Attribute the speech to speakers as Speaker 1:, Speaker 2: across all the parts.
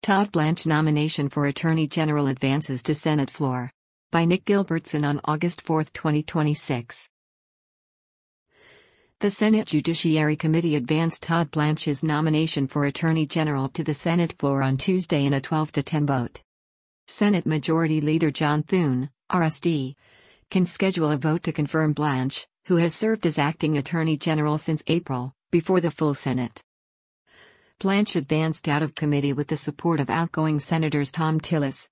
Speaker 1: Todd Blanche nomination for Attorney General advances to Senate floor. By Nick Gilbertson on August 4, 2026. The Senate Judiciary Committee advanced Todd Blanche's nomination for Attorney General to the Senate floor on Tuesday in a 12-10 vote. Senate Majority Leader John Thune, RSD, can schedule a vote to confirm Blanche, who has served as acting Attorney General since April, before the full Senate. Blanche advanced out of committee with the support of outgoing Senators Thom Tillis,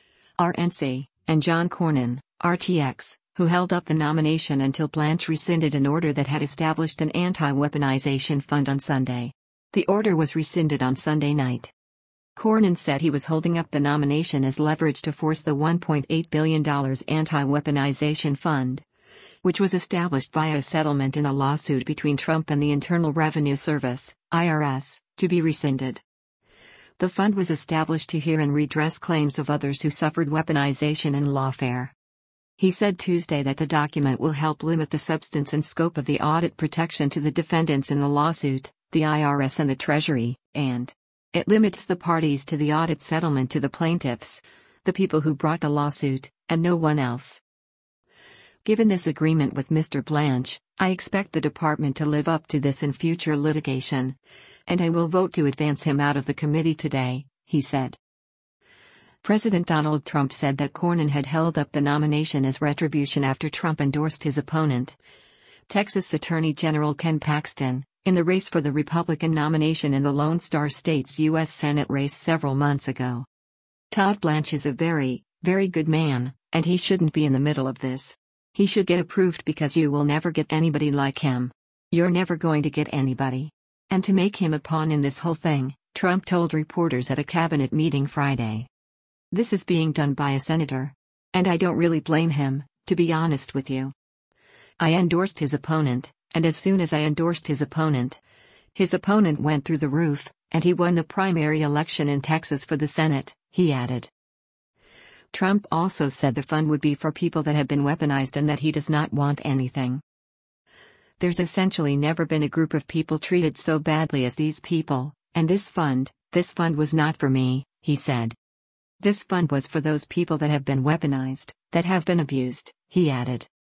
Speaker 1: RNC, and John Cornyn, RTX, who held up the nomination until Blanche rescinded an order that had established an anti-weaponization fund on Sunday. The order was rescinded on Sunday night. Cornyn said he was holding up the nomination as leverage to force the $1.8 billion anti-weaponization fund, which was established via a settlement in a lawsuit between Trump and the Internal Revenue Service, IRS, to be rescinded. The fund was established to hear and redress claims of others who suffered weaponization and lawfare. He said Tuesday that the document will help limit the substance and scope of the audit protection to the defendants in the lawsuit, the IRS and the Treasury, and it limits the parties to the audit settlement to the plaintiffs, the people who brought the lawsuit, and no one else. Given this agreement with Mr. Blanche, I expect the department to live up to this in future litigation, and I will vote to advance him out of the committee today, he said. President Donald Trump said that Cornyn had held up the nomination as retribution after Trump endorsed his opponent, Texas Attorney General Ken Paxton, in the race for the Republican nomination in the Lone Star State's U.S. Senate race several months ago. Todd Blanche is a very, very good man, and he shouldn't be in the middle of this. He should get approved because you will never get anybody like him. You're never going to get anybody. And to make him a pawn in this whole thing, Trump told reporters at a cabinet meeting Friday. This is being done by a senator. And I don't really blame him, to be honest with you. I endorsed his opponent, and as soon as I endorsed his opponent went through the roof, and he won the primary election in Texas for the Senate, he added. Trump also said the fund would be for people that have been weaponized and that he does not want anything. There's essentially never been a group of people treated so badly as these people, and this fund was not for me, he said. This fund was for those people that have been weaponized, that have been abused, he added.